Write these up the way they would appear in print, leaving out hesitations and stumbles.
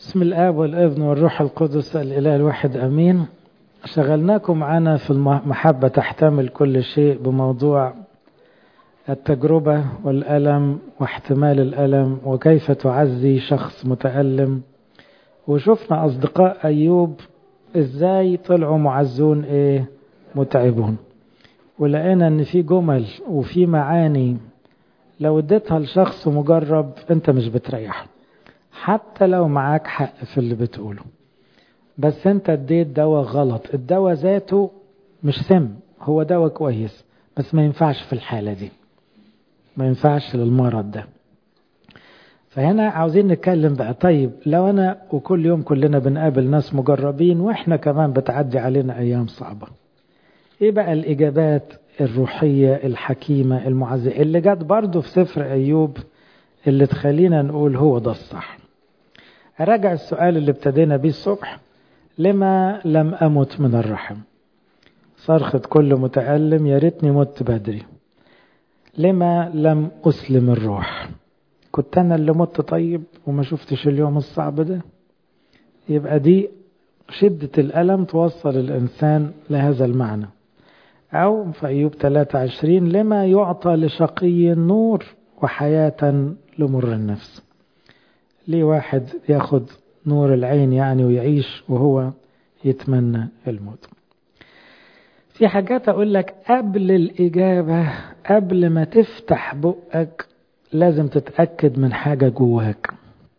بسم الآب والابن والروح القدس الإله الواحد أمين. شغلناكم معنا في المحبة تحتمل كل شيء بموضوع التجربة والألم واحتمال الألم وكيف تعزي شخص متألم. وشفنا أصدقاء أيوب إزاي طلعوا معزون متعبون، ولقينا أن في جمل وفي معاني لو اديتها لشخص مجرب أنت مش بتريحه، حتى لو معاك حق في اللي بتقوله، بس انت اديت دواء غلط. الدواء ذاته مش سم، هو دواء كويس بس ما ينفعش في الحالة دي، ما ينفعش للمرض ده. فهنا عاوزين نتكلم بقى، طيب لو انا وكل يوم كلنا بنقابل ناس مجربين واحنا كمان بتعدي علينا ايام صعبة، ايه بقى الاجابات الروحية الحكيمة المعزية اللي جت برضو في سفر ايوب اللي تخلينا نقول هو ده الصح؟ أراجع السؤال اللي ابتدينا بيه الصبح: لما لم أمت من الرحم؟ صرخة كل متألم يا ريتني مت بدري. لما لم أسلم الروح؟ كنت أنا اللي مت طيب وما شفتش اليوم الصعب ده. يبقى دي شدة الألم توصل الإنسان لهذا المعنى. أو في أيوب 23: لما يعطى لشقي النور وحياة لمر النفس؟ ليه واحد ياخد نور العين يعني ويعيش وهو يتمنى الموت؟ في حاجات أقول لك قبل الإجابة، قبل ما تفتح بقك لازم تتأكد من حاجة جواك،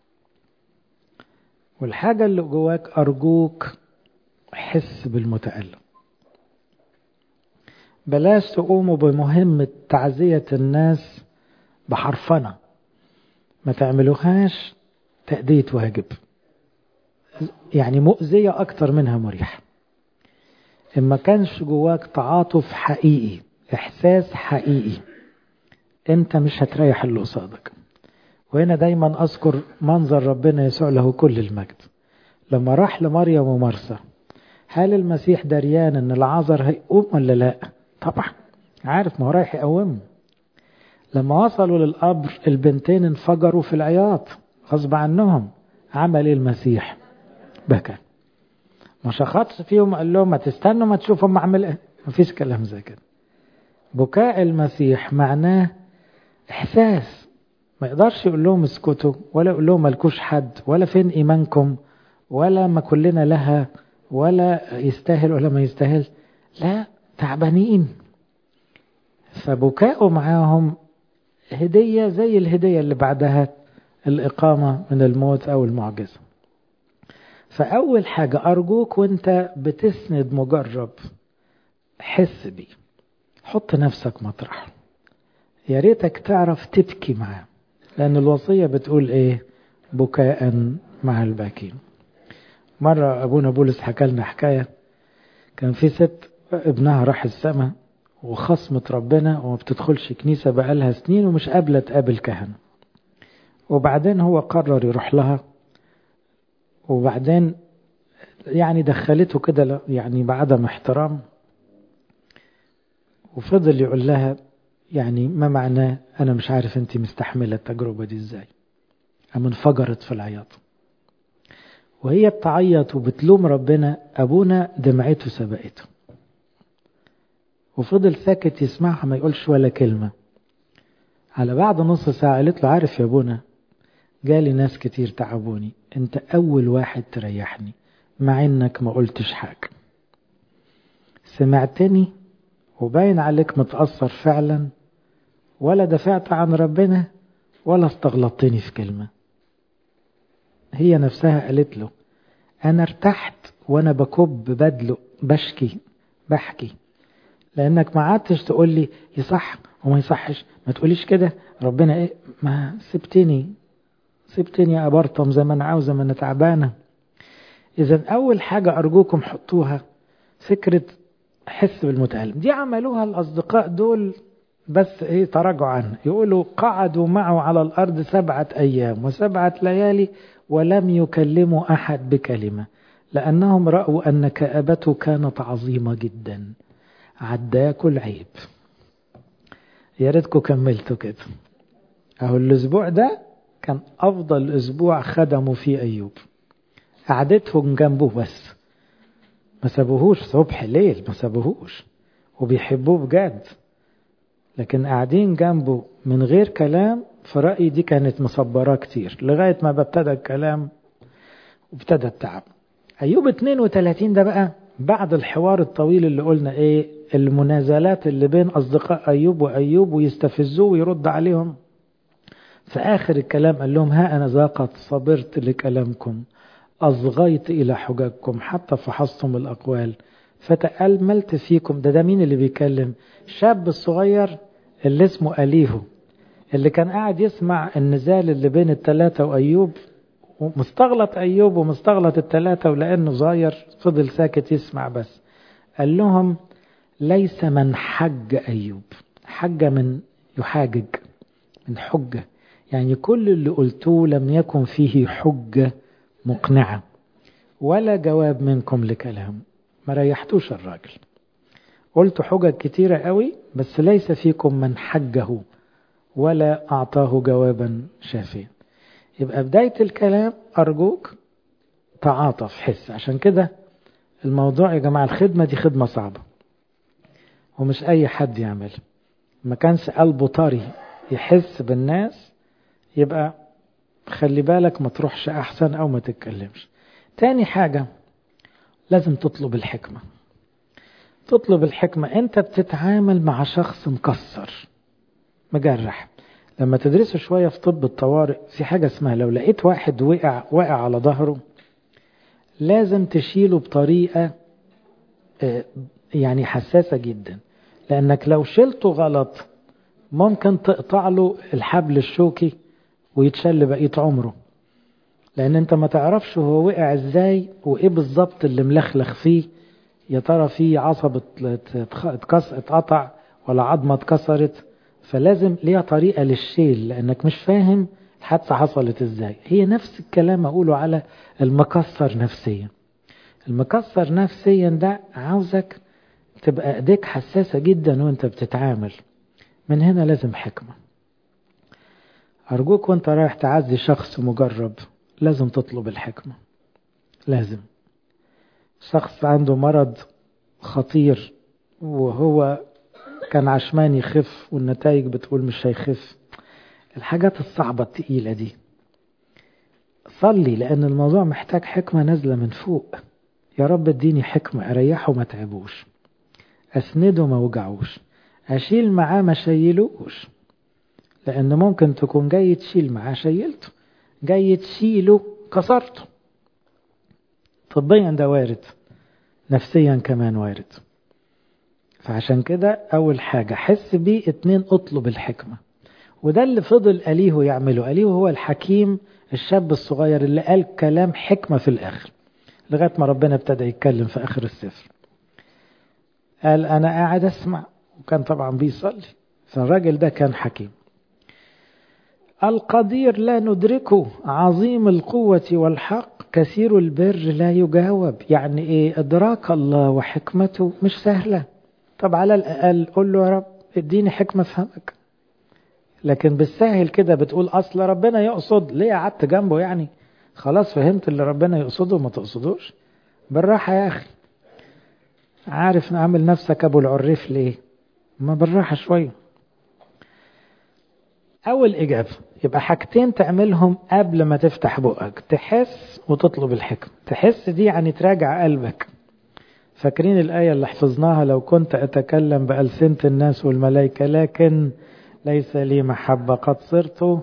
والحاجة اللي جواك أرجوك حس بالمتألم. بلاش تقوموا بمهمة تعزية الناس بحرفنة، ما تعملوهاش تأدية واجب، يعني مؤذية أكتر منها مريحة. إما كانش جواك تعاطف حقيقي، إحساس حقيقي، أنت مش هتريح اللي قصادك. وهنا دايما أذكر منظر ربنا يسوع له كل المجد لما راح لمريم ومرسى. هل المسيح دريان أن العذر هيقوم ولا لا؟ طبعا عارف، ما هو رايح يقومه. لما وصلوا للقبر البنتين انفجروا في العياط غصب عنهم. عمل ايه المسيح؟ بكى، ما شخطش فيهم، قال لهم ما تستنوا ما تشوفوا ما اعمل ايه. مفيش كلام زي كده. بكاء المسيح معناه احساس، ما يقدرش يقول لهم اسكتوا، ولا يقول لهم مالكوش حد، ولا فين ايمانكم، ولا ما كلنا لها، ولا يستاهل ولا ما يستاهل. لا، تعبانين. فبكاءه معاهم هدية زي الهدية اللي بعدها الإقامة من الموت أو المعجزة. فأول حاجة أرجوك وانت بتسند مجرب حس بيه، حط نفسك مطرح، يا ريتك تعرف تبكي معاه، لأن الوصية بتقول إيه؟ بكاء مع الباكين. مرة أبونا بولس حكى لنا حكاية، كان في ست ابنها راح السماء وخصمت ربنا وما بتدخلش كنيسة بقالها سنين ومش قابلة تقابل كهنة، وبعدين هو قرر يروح لها، وبعدين يعني دخلته كده يعني بعدم احترام، وفضل يقول لها يعني ما معناه أنا مش عارف أنت مستحملة التجربة دي إزاي. أما انفجرت في العياط وهي بتعيط وبتلوم ربنا. أبونا دمعته سبقته وفضل ساكت يسمعها ما يقولش ولا كلمة. على بعد نص ساعة قالت له عارف يا أبونا، جالي ناس كتير تعبوني، أنت أول واحد تريحني مع إنك ما قلتش حاجة. سمعتني وباين عليك متأثر فعلا، ولا دفعت عن ربنا ولا استغلطتني في كلمة. هي نفسها قالت له أنا ارتحت وأنا بكب بدلق بحكي، لأنك ما عادتش تقول لي يصح وما يصحش، ما تقوليش كده ربنا إيه، ما سبتني يا أبرطم زي ما أنا عاوزة، ما أنا تعبانة. إذن أول حاجة أرجوكم حطوها فكرة حس بالمتألم. دي عملوها الأصدقاء دول، بس تراجعوا عنه. يقولوا قعدوا معه على الأرض 7 أيام و7 ليالي ولم يكلموا أحد بكلمة، لأنهم رأوا أن كآبته كانت عظيمة جدا. عداكوا العيب. يا ريتكم كملتوا كده. أهو الأسبوع ده كان أفضل أسبوع خدموا فيه أيوب. قعدتهم جنبه بس، ما سابوهوش صبح ليل، ما سابوهوش، وبيحبوه بجد، لكن قاعدين جنبه من غير كلام. في رأيي دي كانت مصبرة كتير لغاية ما ابتدى الكلام وابتدى التعب. أيوب 32 ده بقى بعد الحوار الطويل اللي قلنا ايه، المنازلات اللي بين أصدقاء أيوب وأيوب ويستفزوه ويرد عليهم. في آخر الكلام قال لهم ها أنا ذا قد صبرت لكلامكم، أصغيت إلى حججكم حتى فحصتم الأقوال فتأملت فيكم. ده مين اللي بيكلم؟ الشاب الصغير اللي اسمه أليهو، اللي كان قاعد يسمع النزال اللي بين الثلاثة وأيوب، ومستغلط أيوب ومستغلط الثلاثة، ولأنه صغير فضل ساكت يسمع بس. قال لهم ليس من حج أيوب، حج من يحاجج، من حجة، يعني كل اللي قلتوه لم يكن فيه حجة مقنعة ولا جواب منكم لكلام، ما ريحتوش الراجل، قلت حجج كتيرة قوي بس ليس فيكم من حجه ولا أعطاه جوابا شافيا. يبقى بداية الكلام أرجوك تعاطف، حس. عشان كده الموضوع يا جماعة الخدمة دي خدمة صعبة ومش أي حد يعمل، ما كانش قلبه طري يحس بالناس يبقى خلي بالك ما تروحش أحسن أو ما تتكلمش. تاني حاجة لازم تطلب الحكمة. تطلب الحكمة، أنت بتتعامل مع شخص مكسر مجرح. لما تدرسوا شوية في طب الطوارئ في حاجة اسمها لو لقيت واحد واقع على ظهره لازم تشيله بطريقة يعني حساسة جدا، لأنك لو شلته غلط ممكن تقطع له الحبل الشوكي ويتشل بقية عمره، لأن أنت ما تعرفش هو وقع إزاي وإيه بالظبط اللي ملخلخ فيه. يا ترى فيه عصب اتقطع ولا عظمة اتكسرت، فلازم ليها طريقة للشيل لأنك مش فاهم الحادثة حصلت إزاي. هي نفس الكلام أقوله على المكسر نفسيا. المكسر نفسيا ده عاوزك تبقى ايديك حساسة جدا وانت بتتعامل. من هنا لازم حكمة. أرجوك وانت رايح تعزي شخص مجرب لازم تطلب الحكمة. لازم شخص عنده مرض خطير وهو كان عشمان يخف والنتائج بتقول مش هيخف، الحاجات الصعبة التقيلة دي صلي، لأن الموضوع محتاج حكمة نازلة من فوق. يا رب اديني حكمة أريحه ما تعبوش، أسنده ما وجعوش، أشيل معاه ما شيلوش، لأن ممكن تكون جاي تشيل معاه شيلته، جاي تشيله كسرته. طبيا ده وارد، نفسيا كمان وارد. فعشان كده أول حاجة حس بيه، 2 اطلب الحكمة. وده اللي فضل أليهو يعمله. أليهو هو الحكيم الشاب الصغير اللي قال كلام حكمة في الآخر لغاية ما ربنا ابتدى يتكلم في آخر السفر. قال أنا قاعد أسمع، وكان طبعا بيصلي. فالراجل ده كان حكيم. القدير لا ندركه، عظيم القوة والحق، كثير البر لا يجاوب. يعني ايه؟ ادراك الله وحكمته مش سهلة. طب على الأقل قل له يا رب اديني حكمة افهمك. لكن بالسهل كده بتقول أصل ربنا يقصد، ليه قعدت جنبه يعني؟ خلاص فهمت اللي ربنا يقصده وما تقصدوش. بالراحة يا أخي، عارف نعمل نفسك أبو العريف ليه؟ ما بالراحة شوية. أول إجابة يبقى حاجتين تعملهم قبل ما تفتح بقك، تحس وتطلب الحكمة. تحس دي يعني تراجع قلبك. فاكرين الآية اللي حفظناها لو كنت أتكلم بألسنة الناس والملائكة لكن ليس لي محبة قد صرت.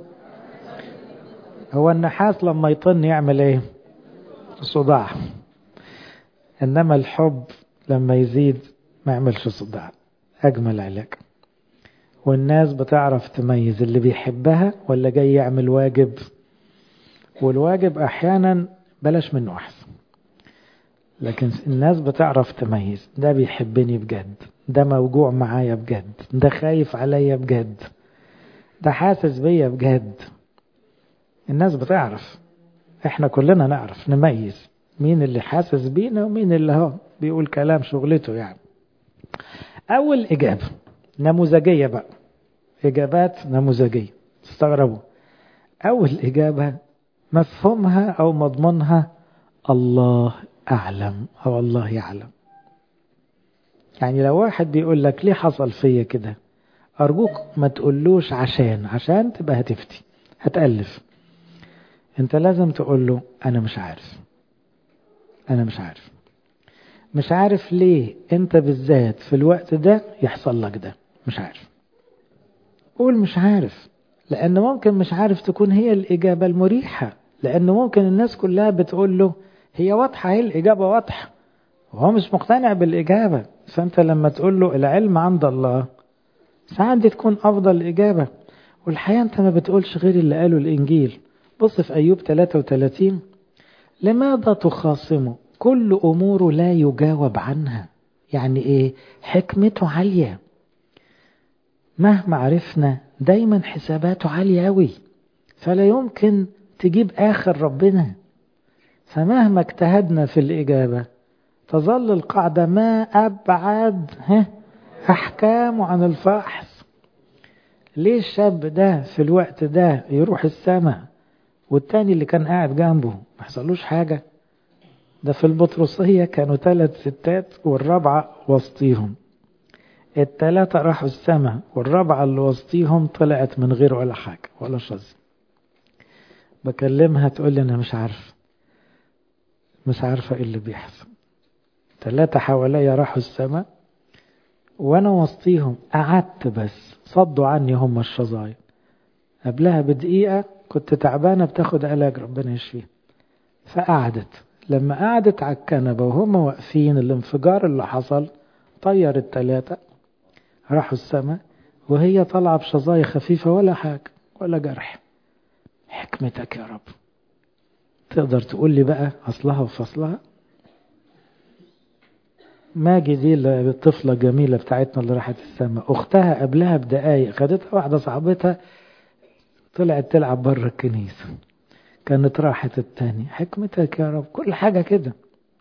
هو النحاس لما يطن يعمل ايه؟ صداع. إنما الحب لما يزيد ما يعملش صداع. أجمل علاج. والناس بتعرف تميز اللي بيحبها ولا جاي يعمل واجب. والواجب أحيانا بلاش منه أحسن، لكن الناس بتعرف تميز ده بيحبني بجد، ده موجوع معايا بجد، ده خايف عليا بجد، ده حاسس بيا بجد. الناس بتعرف. احنا كلنا نعرف نميز مين اللي حاسس بينا ومين اللي هو بيقول كلام شغلته يعني. أول إجابة نموذجية بقى، إجابات نموذجية تستغربوا. أول إجابة مفهومها أو مضمونها الله أعلم أو الله يعلم. يعني لو واحد بيقول لك ليه حصل فيا كده، أرجوك ما تقولوش عشان تبقى هتفتي هتألف. انت لازم تقول له أنا مش عارف، أنا مش عارف ليه انت بالذات في الوقت ده يحصل لك ده، مش عارف. قول مش عارف، لأن ممكن مش عارف تكون هي الإجابة المريحة، لأن ممكن الناس كلها بتقول له هي واضحة، هي الإجابة واضحة وهو مش مقتنع بالإجابة. فأنت لما تقول له العلم عند الله، ساعات دي تكون أفضل إجابة. والحقيقة أنت ما بتقولش غير اللي قاله الإنجيل. بص في أيوب 33: لماذا تخاصمه؟ كل أموره لا يجاوب عنها. يعني إيه؟ حكمته عالية، مهما عرفنا دايما حساباته عالية أوي، فلا يمكن تجيب آخر ربنا. فمهما اجتهدنا في الإجابة تظل القاعدة ما أبعد أحكام عن الفحص. ليه الشاب ده في الوقت ده يروح السماء والتاني اللي كان قاعد جنبه ما حصلوش حاجة؟ ده في البطرسية كانوا 3 ستات والرابعة وسطيهم، ال3 راحوا السماء والرابعة اللي وسطيهم طلعت من غير ولا حاجة ولا شظ. بكلمها تقول لي أنا مش عارفة إيه اللي بيحصل. 3 حواليا راحوا السماء وأنا وسطيهم، قعدت بس صدوا عني هم الشظايا. قبلها بدقيقة كنت تعبانة بتاخد علاج ربنا يشفيها. فقعدت، لما قعدت على الكنبة وهم واقفين الانفجار اللي حصل طير ال3 راحوا السماء وهي طالعة بشظايا خفيفة ولا حاجة ولا جرح. حكمتك يا رب. تقدر تقول لي بقى أصلها وفصلها؟ ماجي دي الطفلة الجميلة بتاعتنا اللي راحت السماء، أختها قبلها بدقايق خدتها واحدة صاحبتها طلعت تلعب بره الكنيسة، كانت راحت التاني. حكمتك يا رب. كل حاجة كده.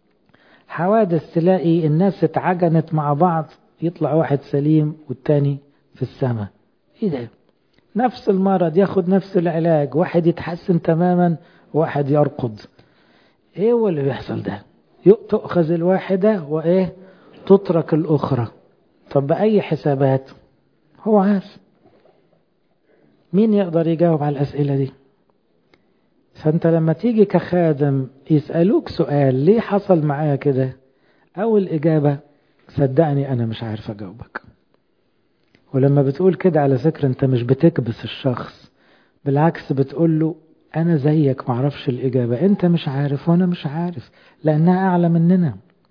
حوادث تلاقي الناس اتعجنت مع بعض، يطلع واحد سليم والتاني في السماء. ايه ده؟ نفس المرض ياخد نفس العلاج، واحد يتحسن تماما وواحد يرقد. ايه هو اللي بيحصل ده؟ تؤخذ الواحدة وايه تترك الاخرى. طب بأي حسابات؟ هو عارف. مين يقدر يجاوب على الأسئلة دي؟ فأنت لما تيجي كخادم يسألوك سؤال ليه حصل معايا كده، أو الإجابة صدقني أنا مش عارف أجاوبك. ولما بتقول كده على فكرة أنت مش بتكبس الشخص، بالعكس بتقول له أنا زيك معرفش الإجابة، أنت مش عارف وأنا مش عارف، لأنها أعلى مننا.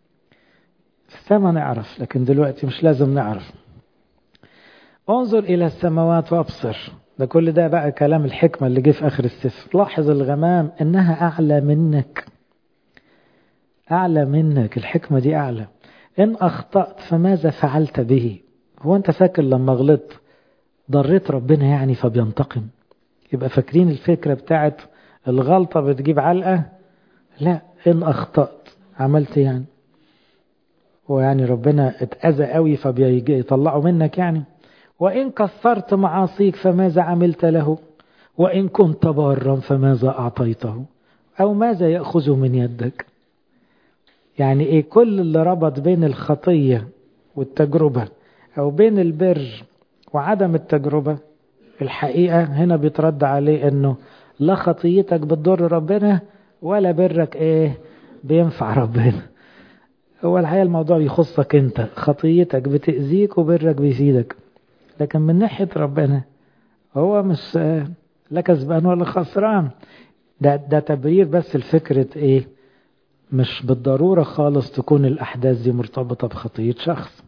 في السماء نعرف، لكن دلوقتي مش لازم نعرف. انظر إلى السماوات وأبصر. ده كل ده بقى كلام الحكمة اللي جه في آخر السفر. لاحظ الغمام إنها أعلى منك، أعلى منك. الحكمة دي أعلى. إن أخطأت فماذا فعلت به؟ هو أنت فاكر لما غلطت ضريت ربنا يعني فبينتقم؟ يبقى فاكرين الفكرة بتاعت الغلطة بتجيب علقة؟ لا، إن أخطأت عملت يعني ويعني ربنا اتأذى قوي فبيجي يطلعه منك يعني. وإن كثرت معاصيك فماذا عملت له؟ وإن كنت بارا فماذا أعطيته؟ أو ماذا يأخذ من يدك؟ يعني إيه؟ كل اللي ربط بين الخطية والتجربة أو بين البر وعدم التجربة، الحقيقة هنا بيترد عليه أنه لا خطيتك بتضر ربنا ولا برك بينفع ربنا. هو الحقيقة الموضوع يخصك أنت، خطيتك بتأذيك وبرك بيفيدك، لكن من ناحية ربنا هو مش لا كسبان ولا خسران. ده تبرير بس الفكرة مش بالضرورة خالص تكون الأحداث دي مرتبطة بخطية شخص.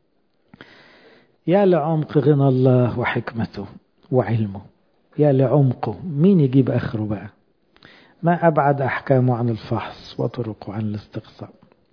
يا لعمق غنى الله وحكمته وعلمه، يا لعمقه. مين يجيب آخره بقى؟ ما أبعد أحكامه عن الفحص وطرقه عن الاستقصاء.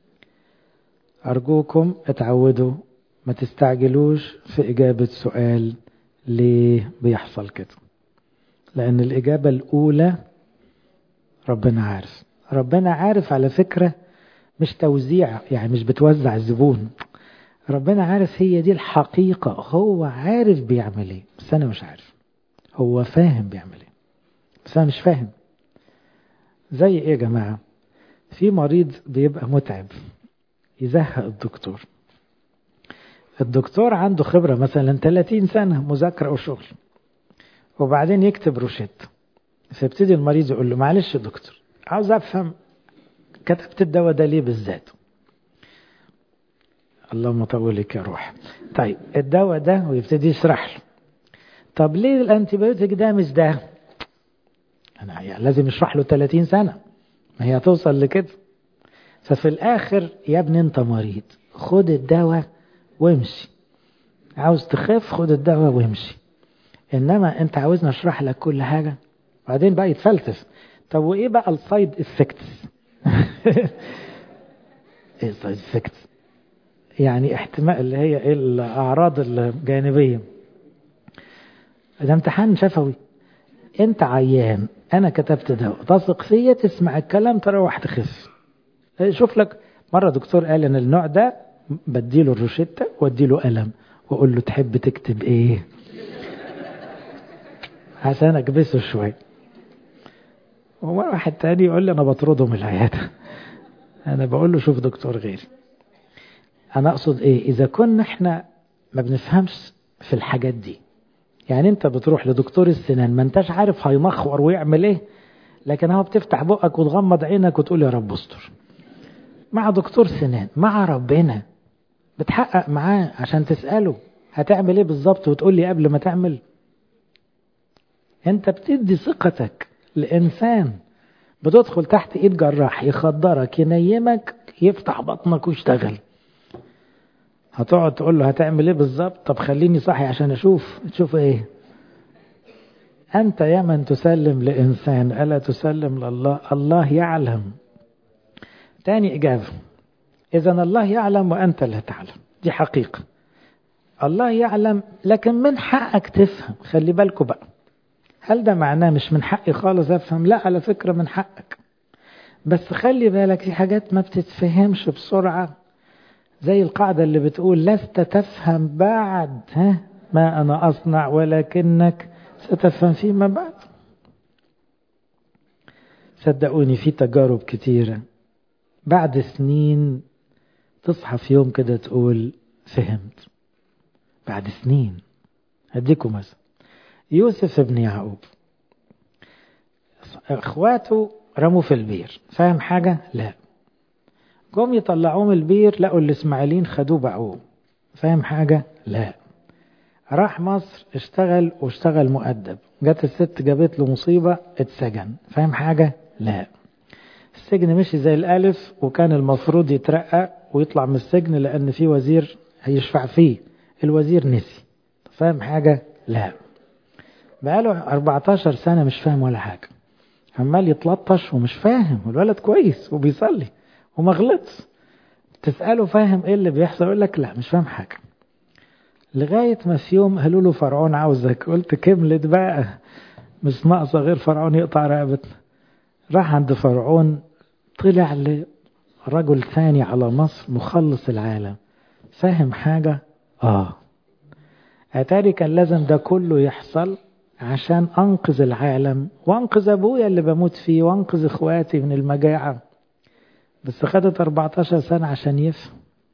أرجوكم اتعودوا ما تستعجلوش في إجابة سؤال ليه بيحصل كده، لأن الإجابة الأولى ربنا عارف. ربنا عارف على فكرة، مش توزيع، يعني مش بتوزع الزبون. ربنا عارف، هي دي الحقيقة. هو عارف بيعمل ايه بس أنا مش عارف. هو فاهم بيعمل ايه بس أنا مش فاهم. زي ايه يا جماعة؟ في مريض بيبقى متعب يزهق الدكتور. الدكتور عنده خبرة مثلا 30 سنة مذاكرة وشغل، وبعدين يكتب روشته، فيبتدي المريض يقول له معلش يا دكتور عاوز أفهم كتبت الدواء ده ليه بالذات. اللهم طولك يا روح. طيب الدواء ده، ويبتدي يشرح له. طب ليه الانتيبيوتيك ده مش ده؟ أنا يعني لازم يشرح له 30 سنة، ما هي هتوصل لكده. ففي الآخر يا ابني أنت مريض، خد الدواء وامشي. عاوز تخف خد الدواء وامشي. إنما أنت عاوزنا أشرح لك كل حاجة بعدين بقى يتفلسف. طب وإيه بقى السايد افكتس؟ إيه السايد افكتس؟ يعني احتمال اللي هي إيه الأعراض الجانبية. ده امتحان شفوي، أنت عيان، أنا كتبت دواء، تثق فيا تسمع الكلام تروح تخف. شوف لك مرة دكتور قال ان النوع ده بديله الروشتة واديله قلم واقول له تحب تكتب ايه عشان اكبسه شوية. ومرة واحد تاني يقول لي انا بطرده من العيادة. انا بقول له شوف دكتور غيري. انا اقصد ايه؟ اذا كنا احنا ما بنفهمش في الحاجات دي، يعني انت بتروح لدكتور السنان ما انتش عارف هيمخور ويعمل ايه، لكن هو بتفتح بقك وتغمض عينك وتقول يا رب استر. مع دكتور سنان مع ربنا بتحقق معاه عشان تسأله هتعمل ايه بالظبط وتقول لي قبل ما تعمل. انت بتدي ثقتك لإنسان بتدخل تحت ايد جراح يخدرك ينيمك يفتح بطنك ويشتغل. هتقعد تقول له هتعمل ايه بالظبط؟ طب خليني صاحي عشان تشوف ايه. انت يا من تسلم لإنسان ألا تسلم لله؟ الله يعلم. تاني إجابة، إذا الله يعلم وأنت لا تعلم، دي حقيقة. الله يعلم لكن من حقك تفهم. خلي بالكوا بقى، هل ده معناه مش من حقي خالص أفهم؟ لا، على فكرة من حقك، بس خلي بالك في حاجات ما بتتفهمش بسرعة، زي القاعدة اللي بتقول لست تفهم بعد ما أنا أصنع ولكنك ستفهم فيما بعد. صدقوني في تجارب كتيرة بعد سنين تصحى في يوم كده تقول فهمت بعد سنين. هديكم مثلا يوسف ابن يعقوب، اخواته رموا في البير، فاهم حاجة؟ لا. قوم يطلعوه من البير لقوا الاسماعيليين خدوه باعوه، فاهم حاجة؟ لا. راح مصر اشتغل مؤدب، جت الست جابت له مصيبة اتسجن، فاهم حاجة؟ لا. السجن مشي زي الالف، وكان المفروض يترقى ويطلع من السجن لان في وزير هيشفع فيه، الوزير نسي، فاهم حاجة؟ لا. بقاله 14 سنة مش فاهم ولا حاجة، عمال يتلطش ومش فاهم، والولد كويس وبيصلي وما غلطش. تسأله فاهم ايه اللي بيحصل؟ يقول لك لا مش فاهم حاجة. لغاية ما في يوم قالوا له فرعون عاوزك، قلت كملت بقى، مش ناقصة غير فرعون يقطع رقبتنا. راح عند فرعون، طلع لرجل ثاني على مصر مخلص العالم، فاهم حاجة؟ اتاري كان لازم ده كله يحصل عشان انقذ العالم وانقذ ابويا اللي بموت فيه وانقذ اخواتي من المجاعة، بس خدت 14 سنة عشان يفهم.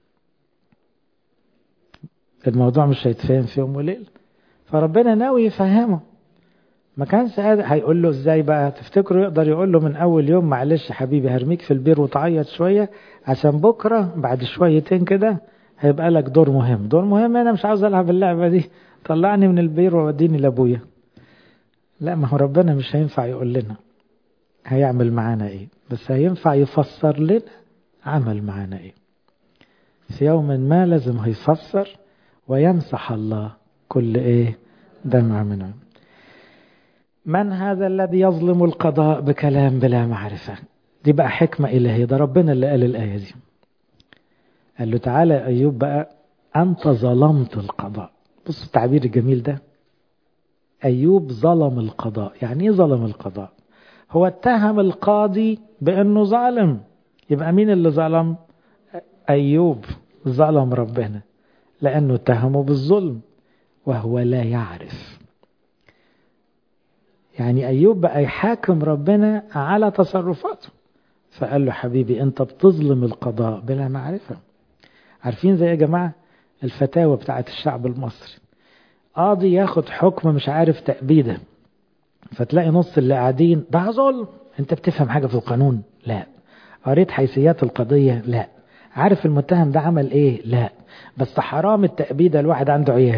الموضوع مش هيتفهم في يوم وليلة، فربنا ناوي يفهمه. ما كانش هيقول له ازاي بقى؟ تفتكروا يقدر يقول له من اول يوم معلش حبيبي هرميك في البير وتعيط شوية عشان بكرة بعد شويتين كده هيبقى لك دور مهم، انا مش عاوز العب اللعبة دي، طلعني من البير ووديني لابويا. لا، ما هو ربنا مش هينفع يقول لنا هيعمل معانا ايه، بس هينفع يفسر لنا عمل معانا ايه. في يوم ما لازم هيفسر ويمسح الله كل ايه دمع منه. من هذا الذي يظلم القضاء بكلام بلا معرفة؟ دي بقى حكمة إلهية، ده ربنا اللي قال الآية دي. قال له تعالى يا أيوب بقى، أنت ظلمت القضاء. بص التعبير الجميل ده، أيوب ظلم القضاء. يعني إيه ظلم القضاء؟ هو اتهم القاضي بأنه ظالم، يبقى مين اللي ظلم؟ أيوب ظلم ربنا لأنه اتهمه بالظلم وهو لا يعرف. يعني أيوب بقى يحاكم ربنا على تصرفاته، فقال له حبيبي أنت بتظلم القضاء بلا معرفة. عارفين زي يا جماعة الفتاوى بتاعت الشعب المصري، قاضي ياخد حكم مش عارف تأبيده، فتلاقي نص اللي قاعدين ده ظلم. انت بتفهم حاجة في القانون؟ لا. قريت حيثيات القضية؟ لا. عارف المتهم ده عمل ايه؟ لا. بس حرام التأبيده، الواحد عنده عيال.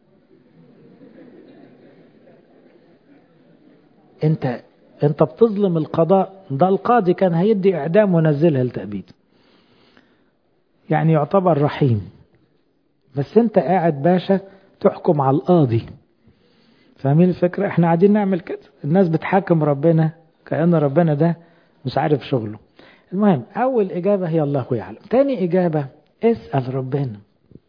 انت بتظلم القضاء. ده القاضي كان هيدي اعدام ونزلها التأبيد، يعني يعتبر رحيم، بس انت قاعد باشا تحكم على القاضي. فاهمين الفكرة؟ احنا قاعدين نعمل كده، الناس بتحاكم ربنا كأن ربنا ده مش عارف شغله. المهم اول اجابة هي الله يعلم. تاني اجابة اسأل ربنا.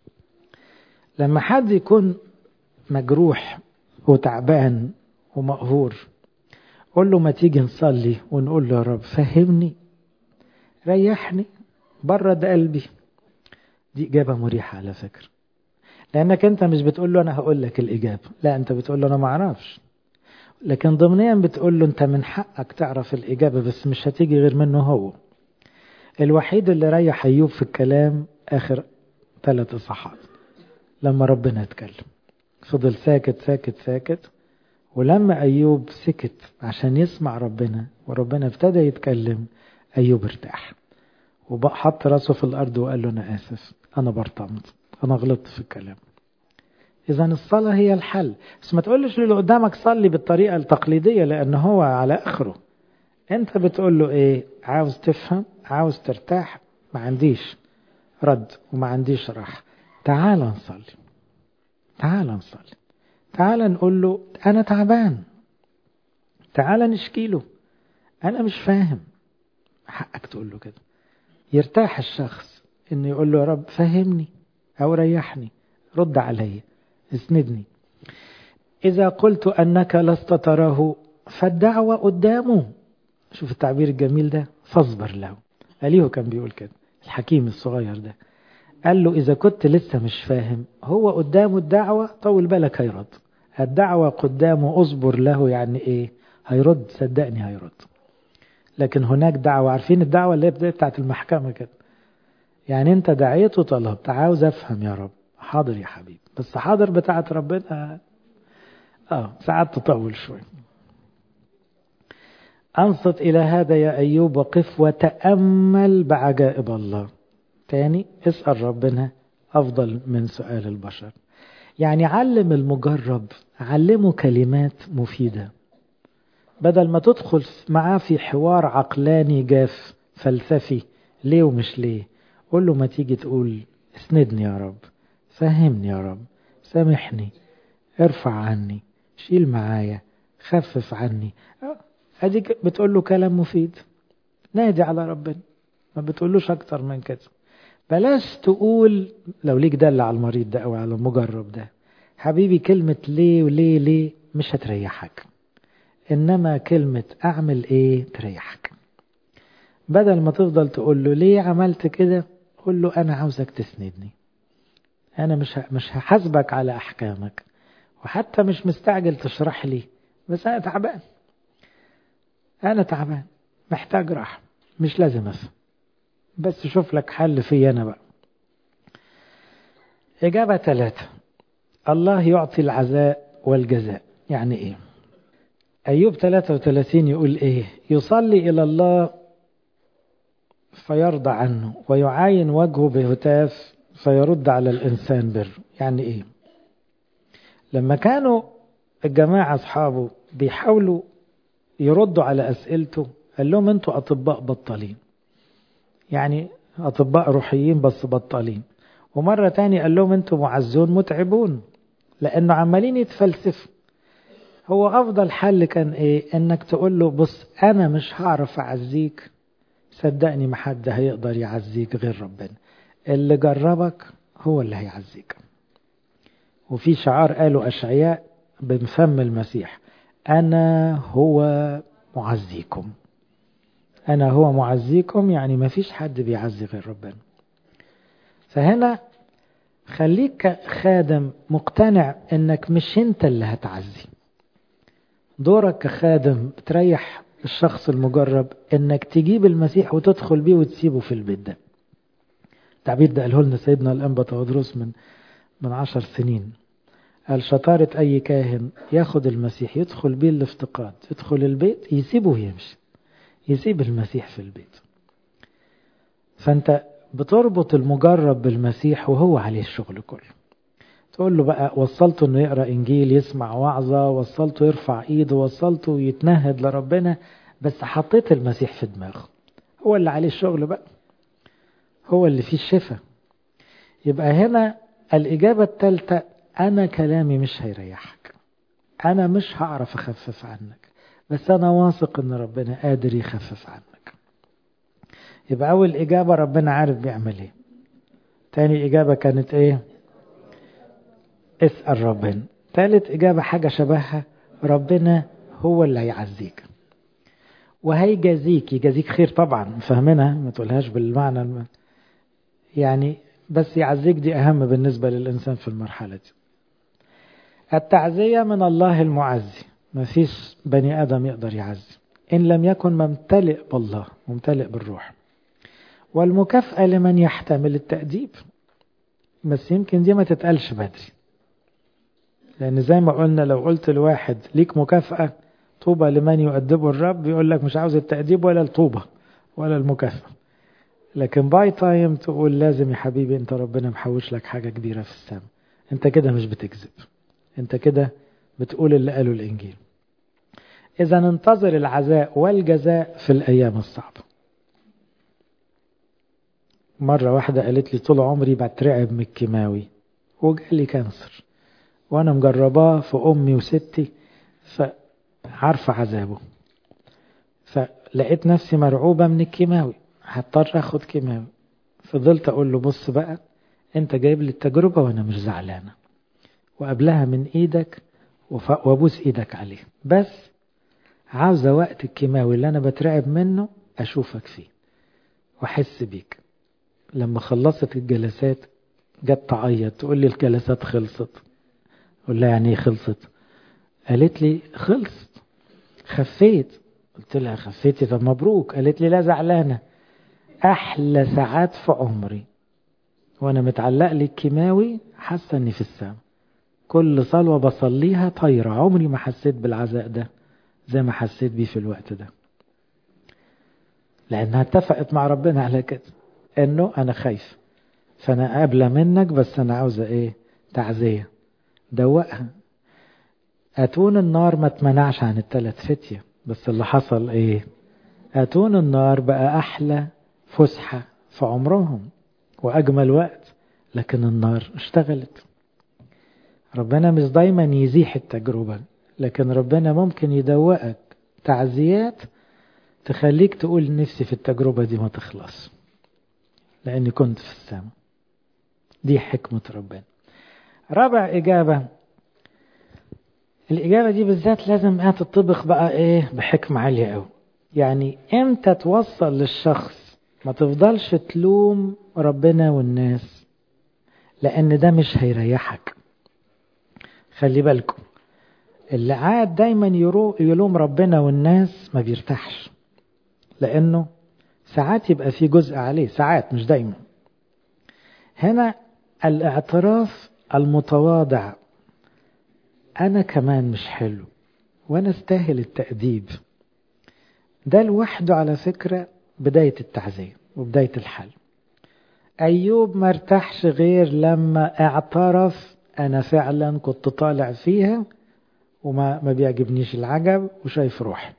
لما حد يكون مجروح وتعبان ومقهور، قول له ما تيجي نصلي ونقول له يا رب فهمني، ريحني، برد قلبي. دي إجابة مريحة على فكرة، لأنك أنت مش بتقول له أنا هقول لك الإجابة، لا أنت بتقول له أنا ما أعرفش، لكن ضمنيا بتقول له أنت من حقك تعرف الإجابة، بس مش هتيجي غير منه هو. الوحيد اللي ريح أيوب في الكلام آخر 3 إصحاحات لما ربنا اتكلم، فضل ساكت ساكت ساكت، ولما أيوب سكت عشان يسمع ربنا وربنا ابتدى يتكلم، أيوب ارتاح وبقى حط راسه في الأرض وقال له أنا آسف، أنا برطمت، أنا غلطت في الكلام. إذا الصلاة هي الحل، بس ما تقولش للي قدامك صلي بالطريقة التقليدية لأن هو على آخره. أنت بتقول له إيه؟ عاوز تفهم، عاوز ترتاح، ما عنديش رد وما عنديش راحة، تعال نصلي، تعال نصلي، تعال نقول له أنا تعبان، تعال نشكي له أنا مش فاهم. حقك تقول له كده، يرتاح الشخص إنه يقول له يا رب فهمني أو ريحني، رد علي، اسندني. إذا قلت أنك لست تراه فالدعوة قدامه. شوف التعبير الجميل ده، فاصبر له. أليه كان بيقول كده، الحكيم الصغير ده قال له إذا كنت لسه مش فاهم، هو قدامه الدعوة، طول بالك هيرد. الدعوة قدامه، أصبر له يعني إيه؟ هيرد، صدقني هيرد. لكن هناك دعوة، عارفين الدعوة اللي هي بتاعت المحكمة كده، يعني أنت دعيت وطلبت، عاوز أفهم يا رب، حاضر يا حبيبي، بس حاضر بتاعت ربنا ساعات تطول شوي. أنصت إلى هذا يا أيوب وقف وتأمل بعجائب الله. تاني اسأل ربنا أفضل من سؤال البشر. يعني علم المجرب، علمه كلمات مفيدة بدل ما تدخل معاه في حوار عقلاني جاف فلسفي ليه ومش ليه. قول له ما تيجي تقول اسندني يا رب، فهمني يا رب، سامحني، ارفع عني، شيل معايا، خفف عني. اديك بتقول له كلام مفيد، نادي على ربنا، ما بتقولوش اكتر من كده. بلاش تقول لو ليك دل على المريض ده او على المجرب ده، حبيبي كلمة ليه وليه ليه مش هتريحك، انما كلمة اعمل ايه تريحك. بدل ما تفضل تقول له ليه عملت كده، قول له انا عاوزك تسندني، انا مش هحاسبك على احكامك، وحتى مش مستعجل تشرح لي، بس انا تعبان، انا تعبان محتاج راحة، مش لازم افهم، بس شوف لك حل في انا بقى. إجابة 3، الله يعطي العزاء والجزاء. يعني إيه؟ أيوب 33 يقول إيه؟ يصلي إلى الله فيرضى عنه ويعاين وجهه بهتاف فيرد على الإنسان بر. يعني إيه؟ لما كانوا الجماعة أصحابه بيحاولوا يردوا على أسئلته، قال لهم أنتوا أطباء بطالين، يعني أطباء روحيين بس بطالين. ومرة تاني قال لهم أنتوا معزون متعبون، لأنه عمالين يتفلسفوا. هو أفضل حل كان إيه؟ إنك تقول له بص أنا مش هعرف أعزيك، صدقني ما حد هيقدر يعزيك غير ربنا، اللي جربك هو اللي هيعزيك. وفي شعار قاله أشعياء بفم المسيح، أنا هو معزيكم. أنا هو معزيكم، يعني ما فيش حد بيعزي غير ربنا. فهنا خليك خادم مقتنع إنك مش أنت اللي هتعزي. دورك كخادم بتريح الشخص المجرب انك تجيب المسيح وتدخل بيه وتسيبه في البيت ده. التعبير ده قاله لنا سيدنا الأنبا تودروس من 10 سنين. قال شطارة أي كاهن ياخد المسيح يدخل بيه الافتقاد، يدخل البيت يسيبه ويمشي، يسيب المسيح في البيت. فأنت بتربط المجرب بالمسيح وهو عليه الشغل كله. تقول له بقى وصلته انه يقرأ انجيل، يسمع وعظة، وصلته يرفع ايده، وصلته يتنهد لربنا، بس حطيت المسيح في دماغه، هو اللي عليه الشغل بقى، هو اللي فيه الشفاء. يبقى هنا الإجابة الثالثة، أنا كلامي مش هيريحك، أنا مش هعرف أخفف عنك، بس أنا واثق أن ربنا قادر يخفف عنك. يبقى أول إجابة ربنا عارف بيعمل إيه. تاني إجابة كانت إيه؟ اسأل ربنا. ثالث إجابة حاجة شبهها، ربنا هو اللي هيعزيك وهيجازيك، يجازيك خير طبعا، فهمنا ما تقولهاش بالمعنى يعني، بس يعزيك دي أهم بالنسبة للإنسان في المرحلة دي. التعزية من الله المعزي، ما فيش بني آدم يقدر يعزي إن لم يكن ممتلئ بالله، ممتلئ بالروح. والمكافأة لمن يحتمل التأديب، بس يمكن دي ما تتقالش بدري، لأن زي ما قلنا لو قلت لواحد ليك مكافأة، طوبى لمن يؤدبه الرب، يقول لك مش عاوز التأديب ولا الطوبة ولا المكافأة. لكن باي تايم تقول لازم يا حبيبي انت ربنا محوش لك حاجة كبيرة في السماء، انت كده مش بتكذب، انت كده بتقول اللي قاله الإنجيل. إذا ننتظر العزاء والجزاء في الأيام الصعبة. مرة واحدة قالت لي طول عمري بترعب من الكيماوي وجالي كانسر، وأنا مجرباه في أمي وستي، فعارفة عذابه، فلقيت نفسي مرعوبة من الكيماوي، هضطر أخد كيماوي. فضلت أقول له بص بقى، أنت جايب لي التجربة وأنا مش زعلانة، وقبلها من إيدك وابوس إيدك عليه، بس عاوزة وقت الكيماوي اللي أنا بترعب منه أشوفك فيه وأحس بيك. لما خلصت الجلسات جت تعيط تقول لي الجلسات خلصت. قول لها يعني ايه خلصت؟ قالت لي خلصت، خفيت. قلت لها خفيتي؟ طب مبروك. قالت لي لا زعلانة، أحلى ساعات في عمري وأنا متعلق لي الكيماوي حاسة إني في السماء، كل صلوة بصليها طايرة، عمري ما حسيت بالعزاء ده زي ما حسيت بيه في الوقت ده، لأنها اتفقت مع ربنا على كده، إنه أنا خايف، فأنا قابلة منك، بس أنا عاوزة إيه؟ تعزية دوقها. أتون النار ما تمنعش عن الثلاث فتية، بس اللي حصل إيه؟ أتون النار بقى أحلى فسحة في عمرهم وأجمل وقت، لكن النار اشتغلت. ربنا مش دايما يزيح التجربة، لكن ربنا ممكن يدوقك تعزيات تخليك تقول نفسي في التجربة دي ما تخلص، لأني كنت في السماء. دي حكمة ربنا. رابع إجابة، الإجابة دي بالذات لازم تطبق بقى إيه بحكمة عالية أوي. يعني إمتى توصل للشخص ما تفضلش تلوم ربنا والناس، لأن ده مش هيريحك. خلي بالكم، اللي عاد دايما يلوم ربنا والناس ما بيرتاحش، لأنه ساعات يبقى في جزء عليه، ساعات مش دايما. هنا الاعتراف المتواضع، أنا كمان مش حلو وأنا استاهل التأديب، ده لوحده على فكرة بداية التعزية وبداية الحل. أيوب ما ارتاحش غير لما اعترف أنا فعلا كنت طالع فيها وما بيعجبنيش العجب وشايف روح.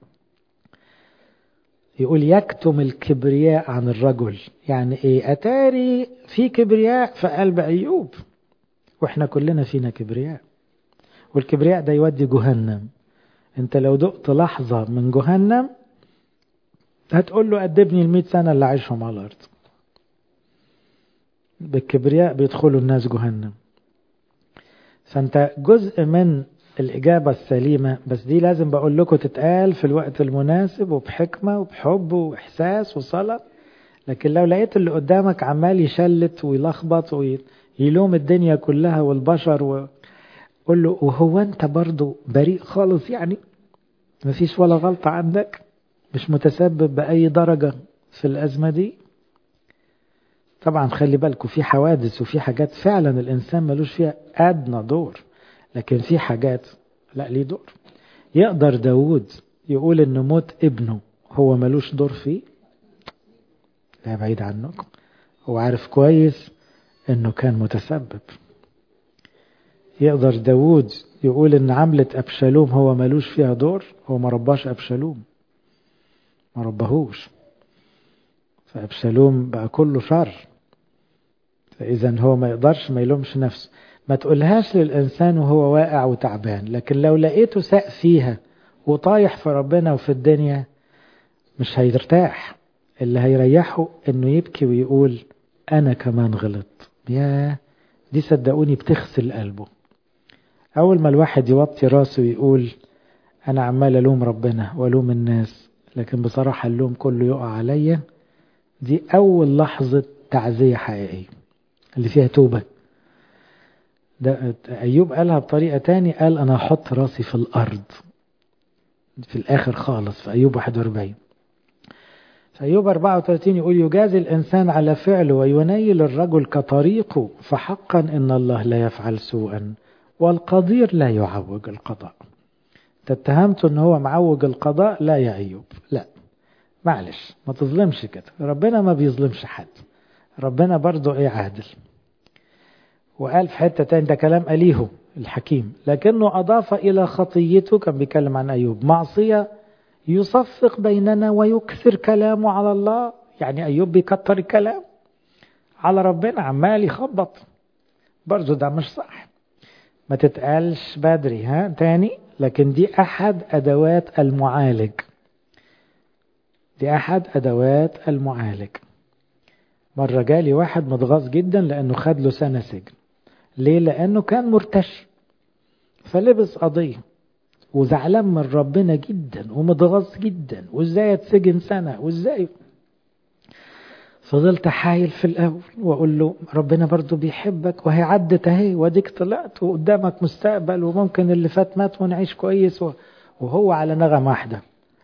يقول يكتم الكبرياء عن الرجل، يعني ايه؟ أتاري في كبرياء في قلب أيوب، واحنا كلنا فينا كبرياء، والكبرياء ده يودي جهنم. انت لو دقت لحظة من جهنم هتقول له أدبني 100 سنة اللي عايشهم على الأرض. بالكبرياء بيدخلوا الناس جهنم. فانت جزء من الإجابة السليمة، بس دي لازم بقول لكم تتقال في الوقت المناسب وبحكمة وبحب وإحساس وصلاة. لكن لو لقيت اللي قدامك عمال يشلت ويلخبط ويلوم الدنيا كلها والبشر، قول له وهو انت برضو بريء خالص يعني؟ مفيش ولا غلطة عندك؟ مش متسبب بأي درجة في الأزمة دي؟ طبعا خلي بالكم في حوادث وفي حاجات فعلا الإنسان ملوش فيها أدنى دور، لكن في حاجات لا ليه دور. يقدر داود يقول إن موت ابنه هو ملوش دور فيه؟ لا، بعيد عنكم، هو عارف كويس إنه كان متسبب. يقدر داود يقول إن عملة أبشالوم هو ملوش فيها دور؟ هو ما رباش أبشالوم، ما ربهوش، فأبشالوم بقى كله شر. فإذا هو ما يقدرش ما يلومش نفسه. ما تقولهاش للإنسان وهو واقع وتعبان، لكن لو لقيته ساق فيها وطايح في ربنا وفي الدنيا مش هيرتاح. اللي هيريحه إنه يبكي ويقول أنا كمان غلط. يا دي صدقوني بتغسل قلبه. أول ما الواحد يوطي راسه ويقول أنا عمال ألوم ربنا وألوم الناس، لكن بصراحة اللوم كله يقع عليا، دي أول لحظة تعزية حقيقية اللي فيها توبة. ده أيوب قالها بطريقة تاني، قال أنا أحط راسي في الأرض في الآخر خالص في أيوب 41. في أيوب 34 يقول يجازي الإنسان على فعله وينيل الرجل كطريقه، فحقا إن الله لا يفعل سوءا والقدير لا يعوج القضاء. تتهمته إن هو معوج القضاء؟ لا يا أيوب، لا، معلش ما تظلمش كده، ربنا ما بيظلمش حد، ربنا برضو إيه عادل. وقال في حتة تاني، ده كلام أليه الحكيم، لكنه أضاف إلى خطيته، كان بيكلم عن أيوب، معصية يصفق بيننا ويكثر كلامه على الله. يعني أيوب بيكتر الكلام على ربنا، عمال يخبط، برضو ده مش صح، ما تتقالش بدري تاني. لكن دي أحد أدوات المعالج، دي أحد أدوات المعالج. مرة جالي واحد متغاظ جدا لأنه خد له سنة سجن. ليه؟ لأنه كان مرتشي فلبس قضية وزعلان من ربنا جدا ومتغاظ جدا، وازاي اتسجن سنة وازاي. فضلت حايل في الأول وأقول له ربنا برضو بيحبك، وهي عدت اهي، واديك طلعت وقدامك مستقبل، وممكن اللي فات مات ونعيش كويس. وهو على نغم واحدة،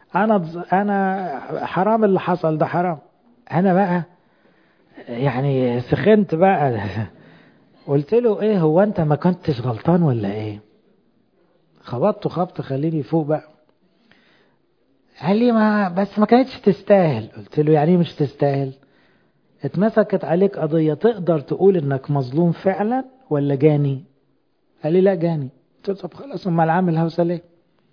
أنا حرام اللي حصل ده حرام. أنا بقى يعني سخنت بقى قلت له ايه، هو انت ما كنتش غلطان ولا ايه؟ خبطته خبط خليني فوق بقى. قال لي بس ما كانتش تستاهل. قلت له يعني مش تستاهل؟ اتمسكت عليك قضية، تقدر تقول انك مظلوم فعلا ولا جاني؟ قال لي لا جاني. قلت له طب خلاص، امال عامل هوسة ليه؟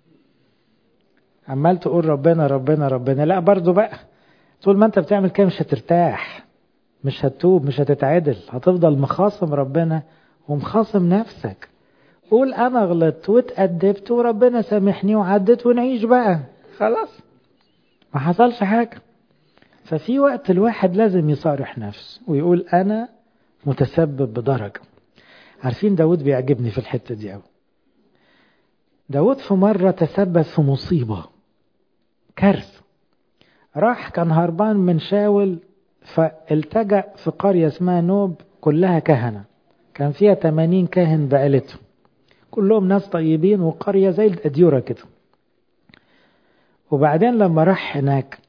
عمال تقول ربنا ربنا ربنا، لا برضو بقى طول ما انت بتعمل كده مش هترتاح، مش هتتوب، مش هتتعدل، هتفضل مخاصم ربنا ومخاصم نفسك. قول انا غلطت واتأدبت وربنا سامحني وعدت ونعيش بقى، خلاص ما حصلش حاجة. ففي وقت الواحد لازم يصارح نفسه ويقول أنا متسبب بدرجة. عارفين داود بيعجبني في الحتة دي أوي. داود في مرة تسبب في مصيبة، كارثة. راح كان هربان من شاول، فالتجأ في قرية اسمها نوب كلها كهنة، كان فيها 80 كاهن بعيلته، كلهم ناس طيبين، وقرية زي الأديورة كده. وبعدين لما راح هناك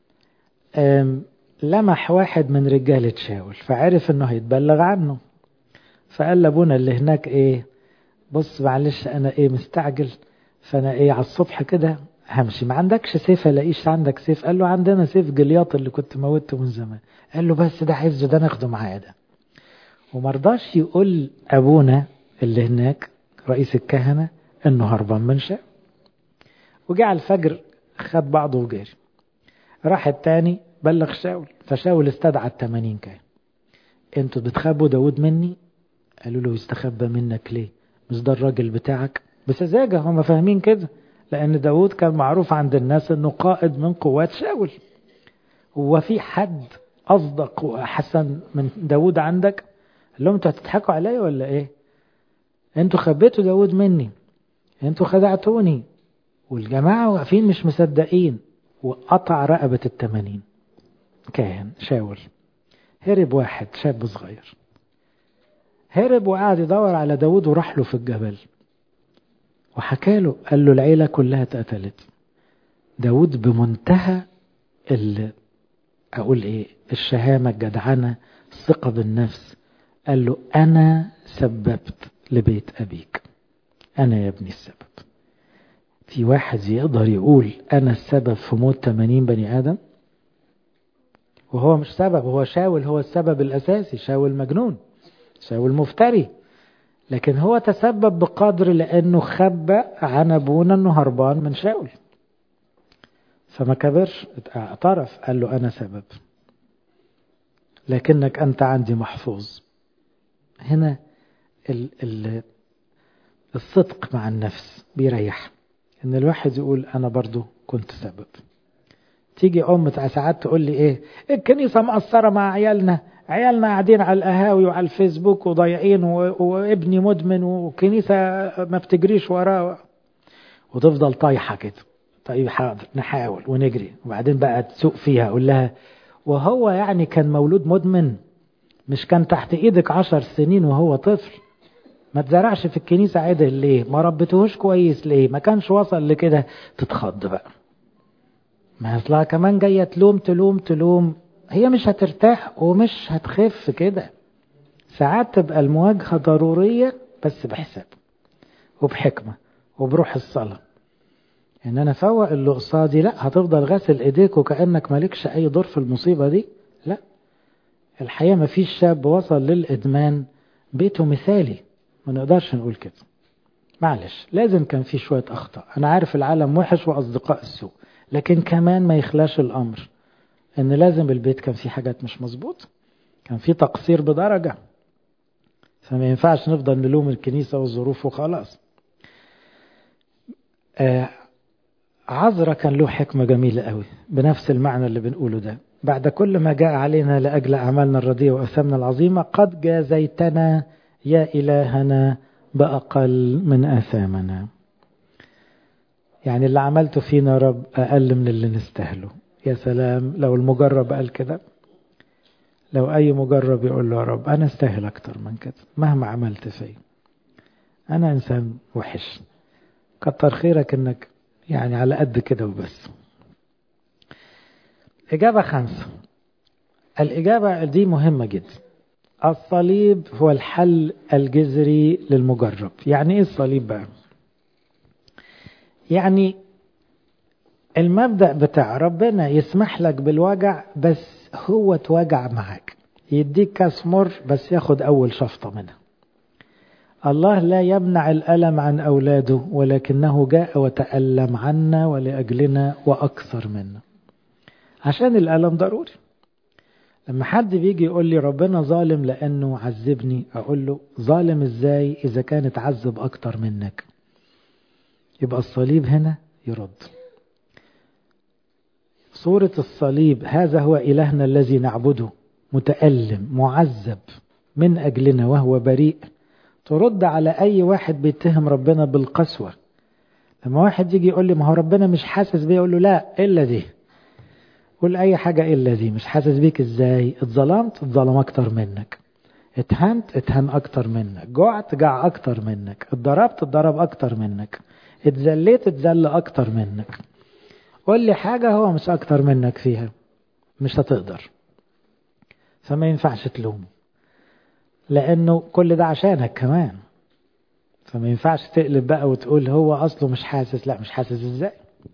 لمح واحد من رجالة شاول، فعرف انه هيتبلغ عنه، فقال لابونا اللي هناك ايه، بص معلش انا ايه مستعجل، فانا ايه على الصبح كده همشي، ما عندكش سيف؟ الاقيش عندك سيف؟ قال له عندنا سيف جلياط اللي كنت موته من زمان. قال له بس ده حفظه، ده ناخده معايا ده. ومرضاش يقول ابونا اللي هناك رئيس الكهنة انه هربان من شاول. وجاء على الفجر خد بعضه وجاري. راح التاني بلغ شاول، فشاول استدعى 80 كاهن. انتوا بتخبوا داود مني؟ قالوا له يستخبى منك ليه؟ مش ده الراجل بتاعك؟ بسذاجة هم فاهمين كده، لأن داود كان معروف عند الناس أنه قائد من قوات شاول. هو في حد أصدق وأحسن من داود عندك؟ قال لهم انتوا هتضحكوا عليا ولا إيه؟ انتوا خبيتوا داود مني، انتوا خدعتوني. والجماعة واقفين مش مصدقين، وقطع رقبة 80 كاهن شاول. هرب واحد شاب صغير، هرب وقعد يدور على داود، وراح له في الجبل وحكى له، قال له العيلة كلها اتقتلت، داود بمنتهى أقول إيه، الشهامة، الجدعنة، الثقة بالنفس، قال له أنا سببت لبيت أبيك، أنا يا ابني السبب. في واحد يقدر يقول أنا السبب في موت 80 بني آدم؟ وهو مش سبب، هو شاول هو السبب الأساسي، شاول مجنون، شاول مفتري، لكن هو تسبب بقدر لأنه خبأ عن أبونا أنه هربان من شاول، فما كبرش، اعترف، قال له أنا سبب، لكنك أنت عندي محفوظ. هنا الصدق مع النفس بيريح، إن الواحد يقول أنا برضو كنت سبب. تيجي ساعات تقول لي إيه، الكنيسة مقصرة مع عيالنا قاعدين على القهاوي وعلى الفيسبوك وضايعين، وابني مدمن، وكنيسة ما بتجريش وراه، وتفضل طايحة كده. طيب حاضر، نحاول ونجري، وبعدين بقى تسوق فيها، أقول لها وهو يعني كان مولود مدمن؟ مش كان تحت ايدك 10 سنين وهو طفل؟ ما تزرعش في الكنيسة عدل ليه؟ ما ربيتهوش كويس ليه؟ ما كانش وصل لكده؟ تتخض بقى، ما هتطلع كمان جاية تلوم، هي مش هترتاح ومش هتخف كده. ساعات تبقى المواجهة ضرورية، بس بحساب وبحكمة وبروح الصلاة، ان انا فوق اللي قصادي. لا هتفضل غاسل ايديك وكأنك مالكش اي دور في المصيبة دي، لا. الحقيقة ما فيش شاب وصل للإدمان بيته مثالي، ما نقدرش نقول كده، معلش لازم كان في شوية أخطاء. أنا عارف العالم وحش وأصدقاء السوء، لكن كمان ما يخلاش الأمر إن لازم البيت كان في حاجات مش مظبوط، كان في تقصير بدرجة، فما ينفعش نفضل نلوم الكنيسة والظروف وخلاص. عذرا كان له حكمة جميلة قوي بنفس المعنى اللي بنقوله ده. بعد كل ما جاء علينا لأجل أعمالنا الرديئة وأثامنا العظيمة، قد جازيتنا يا إلهنا بأقل من آثامنا. يعني اللي عملته فينا رب أقل من اللي نستاهله. يا سلام لو المجرب قال كده، لو أي مجرب يقول له يا رب أنا استاهل أكتر من كده، مهما عملت فيه أنا إنسان وحش، كتر خيرك إنك يعني على قد كده وبس. إجابة 5. الإجابة دي مهمة جدا. الصليب هو الحل الجذري للمجرب. يعني إيه الصليب بقى؟ يعني المبدأ بتاع ربنا يسمح لك بالوجع، بس هو توجع معاك، يديك كاس مر بس ياخد أول شفطة منها. الله لا يمنع الألم عن أولاده، ولكنه جاء وتألم عنا ولأجلنا وأكثر منا، عشان الألم ضروري. لما حد بيجي يقول لي ربنا ظالم لأنه عذبني، أقول له ظالم إزاي إذا كانت عذب أكتر منك؟ يبقى الصليب هنا يرد. صورة الصليب، هذا هو إلهنا الذي نعبده، متألم معذب من أجلنا وهو بريء، ترد على أي واحد بيتهم ربنا بالقسوة. لما واحد يجي يقول لي ما هو ربنا مش حاسس بيه، أقول له لا إلا دي، قول أي حاجة إلا دي. مش حاسس بيك إزاي؟ اتظلمت، اتظلم أكتر منك، اتهنت، اتهن أكتر منك، جعت، جع أكتر منك، اتضربت، اتضرب أكتر منك، اتذليت، اتذل أكتر منك. قول لي حاجة هو مش أكتر منك فيها، مش هتقدر، فما ينفعش تلومه، لأنه كل ده عشانك كمان، فما ينفعش تقلب بقى وتقول هو أصله مش حاسس. لا، مش حاسس إزاي؟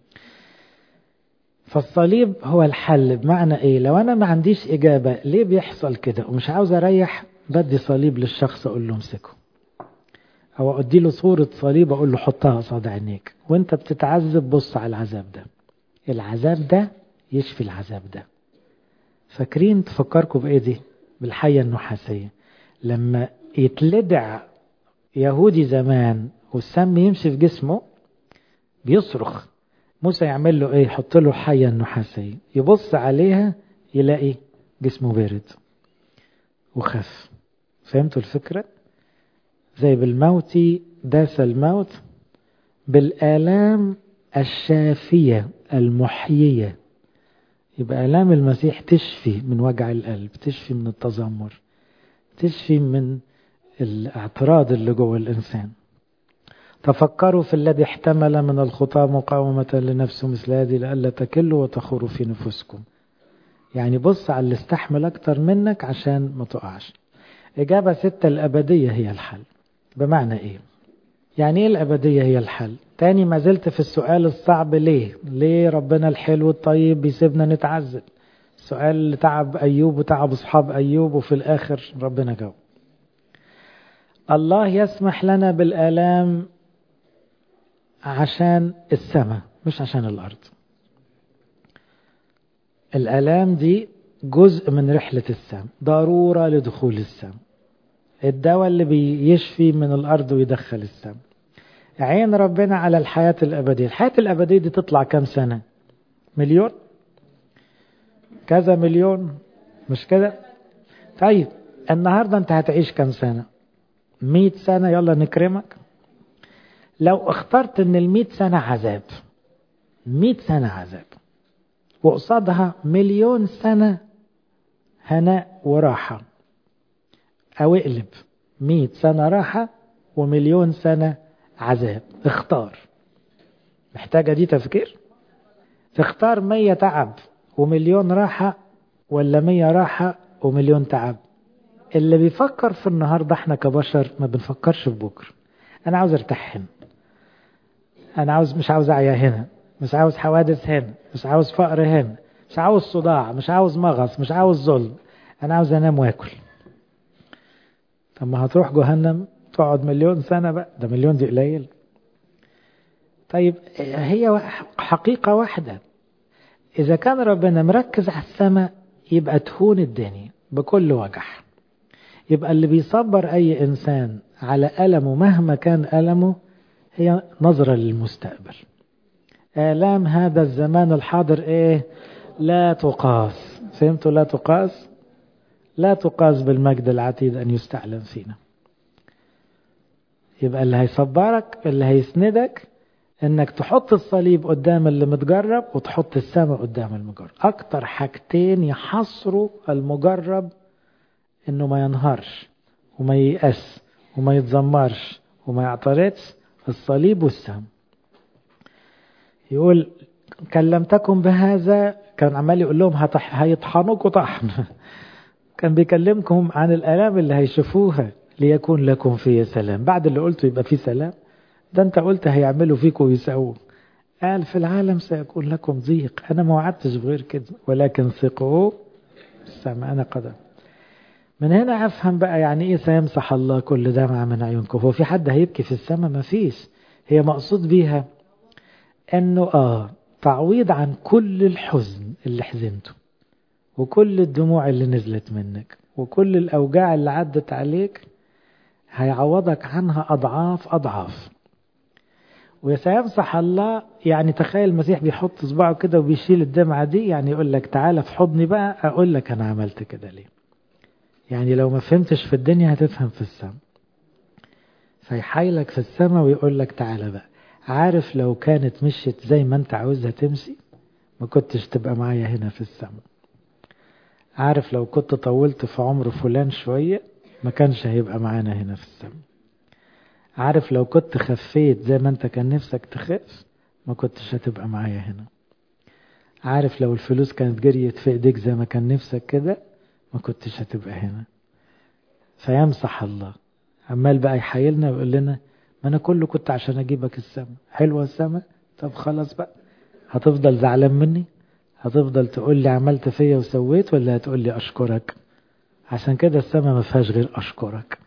فالصليب هو الحل. بمعنى إيه؟ لو أنا ما عنديش إجابة ليه بيحصل كده ومش عاوز أريح، بدي صليب للشخص أقول له امسكه، أو أدي له صورة صليب أقول له حطها قصاد عينيك وأنت بتتعذب، بص على العذاب ده، العذاب ده يشفي العذاب ده. فاكرين تفكركم بإيه دي؟ بالحية النحاسية. لما يتلدع يهودي زمان والسم يمشي في جسمه بيصرخ، موسى يعمل له ايه؟ يحط له حية النحاسية، يبص عليها يلاقي جسمه بارد وخف. فهمتوا الفكرة؟ زي بالموت داس الموت، بالآلام الشافية المحيية. يبقى آلام المسيح تشفي من وجع القلب، تشفي من التذمر، تشفي من الاعتراض اللي جوه الإنسان. تفكروا في الذي احتمل من الخطى مقاومة لنفسه مثل هذه لئلا تكلوا وتخوروا في نفوسكم. يعني بص على اللي استحمل أكتر منك عشان ما تقعش. إجابة 6: الأبدية هي الحل. بمعنى إيه؟ يعني إيه الأبدية هي الحل؟ تاني ما زلت في السؤال الصعب، ليه ربنا الحلو الطيب بيسيبنا نتعذب؟ السؤال اللي تعب أيوب وتعب أصحاب أيوب وفي الآخر ربنا جاوب. الله يسمح لنا بالآلام عشان السماء مش عشان الأرض. الآلام دي جزء من رحلة السماء، ضرورة لدخول السماء. الدواء اللي بيشفي من الأرض ويدخل السماء. عين ربنا على الحياة الأبدية. الحياة الأبدية دي تطلع كام سنة؟ مليون؟ كذا مليون؟ مش كده؟ طيب النهاردة انت هتعيش كام سنة؟ 100 سنة، يلا نكرمك. لو اخترت ان 100 سنة عذاب، 100 سنة عذاب وقصادها مليون سنة هناء وراحة، او اقلب 100 سنة راحة ومليون سنة عذاب، اختار. محتاجة دي تفكير؟ تختار 100 تعب ومليون راحة ولا 100 راحة ومليون تعب؟ اللي بيفكر في النهاردة، احنا كبشر ما بنفكرش في بكرة. انا عاوز ارتاح هنا، انا مش عاوز اعيا هنا، مش عاوز حوادث هنا، مش عاوز فقر هنا، مش عاوز صداع، مش عاوز مغص، مش عاوز ظلم، انا عاوز انام واكل. طب ما هتروح جهنم تقعد مليون سنة بقى، ده مليون دي قليل. طيب هي حقيقة واحدة، إذا كان ربنا مركز على السماء يبقى تهون الدنيا بكل وجع. يبقى اللي بيصبر أي إنسان على ألمه مهما كان ألمه هي نظرة للمستقبل. آلام هذا الزمان الحاضر إيه؟ لا تقاس. فهمتوا؟ لا تقاس، لا تقاس بالمجد العتيد أن يستعلم فينا. يبقى اللي هيصبرك، اللي هيسندك، انك تحط الصليب قدام اللي متجرب وتحط السماء قدام المجرب. اكتر حاجتين يحصروا المجرب انه ما ينهارش وما ييأس وما يتذمرش وما يعترضش، الصليب والسماء. يقول كلمتكم بهذا، كان عمال يقول لهم هيطحنوكوا طحن. كان بيكلمكم عن الآلام اللي هيشوفوها ليكون لكم فيه سلام. بعد اللي قلته يبقى فيه سلام؟ ده انت قلت هيعملوا فيكم ويساووا. قال في العالم سيكون لكم ضيق، انا ما وعدتش بغير كده، ولكن ثقوا السماء انا قدم. من هنا افهم بقى يعني ايه سيمسح الله كل دمعة من عيونكم. هو في حد هيبكي في السماء؟ ما فيش. هي مقصود بيها انه تعويض عن كل الحزن اللي حزنته، وكل الدموع اللي نزلت منك، وكل الاوجاع اللي عدت عليك، هيعوضك عنها اضعاف اضعاف. وسيمسح الله، يعني تخيل المسيح بيحط صباعه كده وبيشيل الدمعة دي، يعني يقول لك تعالى في حضني بقى اقول لك انا عملت كده ليه. يعني لو ما فهمتش في الدنيا هتفهم في السماء. فيحايلك في السماء ويقول لك تعالى بقى. عارف لو كانت مشيت زي ما انت عاوزها تمشي ما كنتش تبقى معايا هنا في السماء. عارف لو كنت طولت في عمر فلان شوية ما كانش هيبقى معانا هنا في السماء. عارف لو كنت خفيت زي ما انت كان نفسك تخف ما كنتش هتبقى معايا هنا. عارف لو الفلوس كانت جريت في ايديك زي ما كان نفسك كده ما كنتش هتبقى هنا. فيمسح الله. عمال بقى يحايلنا ويقول لنا ما انا كله كنت عشان اجيبك السماء. حلوة السماء؟ طب خلاص بقى، هتفضل زعلان مني؟ هتفضل تقول لي عملت فيا وسويت، ولا هتقول لي اشكرك؟ عشان كده السماء ما فيهاش غير اشكرك.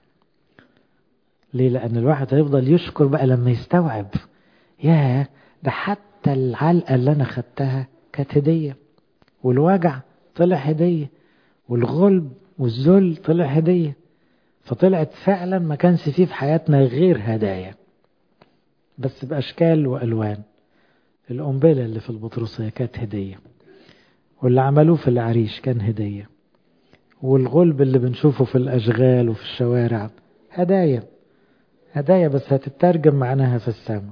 ليه؟ لأن الواحد هيفضل يشكر بقى لما يستوعب ياه ده حتى العلقة اللي أنا خدتها كانت هدية، والوجع طلع هدية، والغلب والذل طلع هدية. فطلعت فعلا ما كانش فيه في حياتنا غير هدايا، بس بأشكال وألوان. القنبلة اللي في البطرسية كانت هدية، واللي عملوه في العريش كان هدية، والغلب اللي بنشوفه في الأشغال وفي الشوارع هدايا. هدايا بس هتترجم معناها في السماء.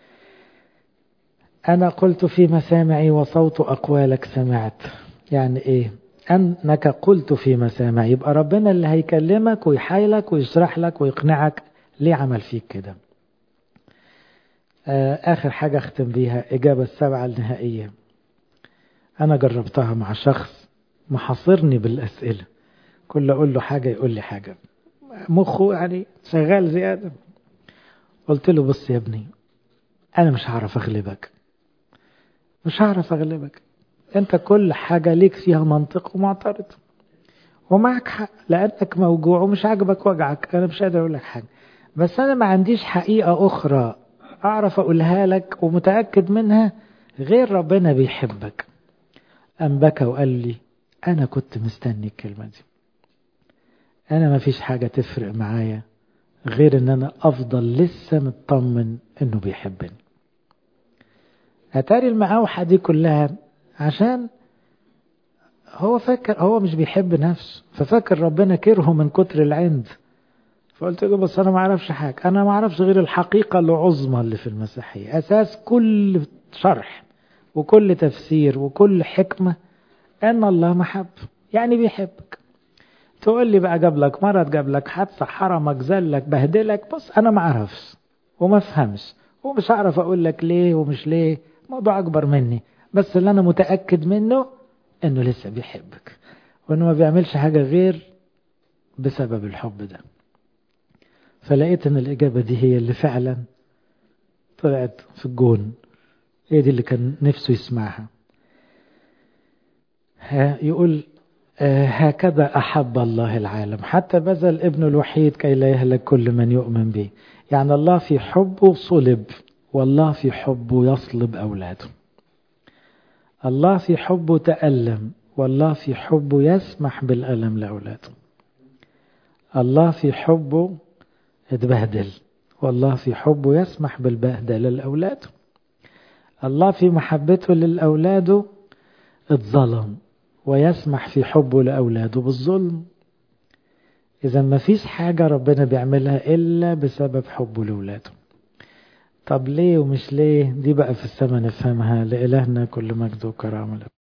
أنا قلت في مسامعي وصوت أقوالك سمعت. يعني إيه؟ أنك قلت في مسامعي، يبقى ربنا اللي هيكلمك ويحايلك ويشرح لك ويقنعك ليه عمل فيك كده. آخر حاجة أختم بيها إجابة السبعة النهائية. أنا جربتها مع شخص محاصرني بالأسئلة، كل أقول له حاجة يقول لي حاجة، مخه يعني شغال زيادة. قلت له بص يا ابني، أنا مش هعرف أغلبك، مش هعرف أغلبك. أنت كل حاجة ليك فيها منطق ومعترض، ومعك حق لأنك موجوع ومش عاجبك وجعك. أنا مش قادر أقول لك حاجة، بس أنا ما عنديش حقيقة أخرى أعرف أقولها لك ومتأكد منها غير ربنا بيحبك. أم بكى وقال لي أنا كنت مستني الكلمة دي. أنا ما فيش حاجة تفرق معايا غير أن أنا أفضل لسه مطمن أنه بيحبني. أتاري المعاوحة دي كلها عشان هو فاكر هو مش بيحب نفسه، ففاكر ربنا كرهه من كتر العند. فقلت له بس أنا ما أعرفش حاجة، أنا ما أعرفش غير الحقيقة العظمى اللي في المسيحية، أساس كل شرح وكل تفسير وكل حكمة أن الله محب، يعني بيحبك. تقول لي بقى جاب لك مرض، جاب لك حادثة، حرمك، زلك، بهدلك، بص أنا ما أعرفش وما أفهمش ومش هعرف أقول لك ليه ومش ليه، موضوع أكبر مني. بس اللي أنا متأكد منه إنه لسه بيحبك، وإنه ما بيعملش حاجة غير بسبب الحب ده. فلقيت إن الإجابة دي هي اللي فعلا طلعت في الجون، هي دي اللي كان نفسه يسمعها. يقول هكذا أحب الله العالم حتى بذل ابنه الوحيد كي لا يهلك كل من يؤمن به. يعني الله في حبه صلب، والله في حبه يصلب أولاده. الله في حبه تألم، والله في حبه يسمح بالألم لأولاده. الله في حبه اتبهدل، والله في حبه يسمح بالبهدلة لأولاده. الله في محبته للأولاده اتظلم، ويسمح في حبه لأولاده بالظلم. إذا ما فيش حاجة ربنا بيعملها إلا بسبب حبه لأولاده. طب ليه ومش ليه؟ دي بقى في السماء نفهمها. لإلهنا كل مجد وكرامة.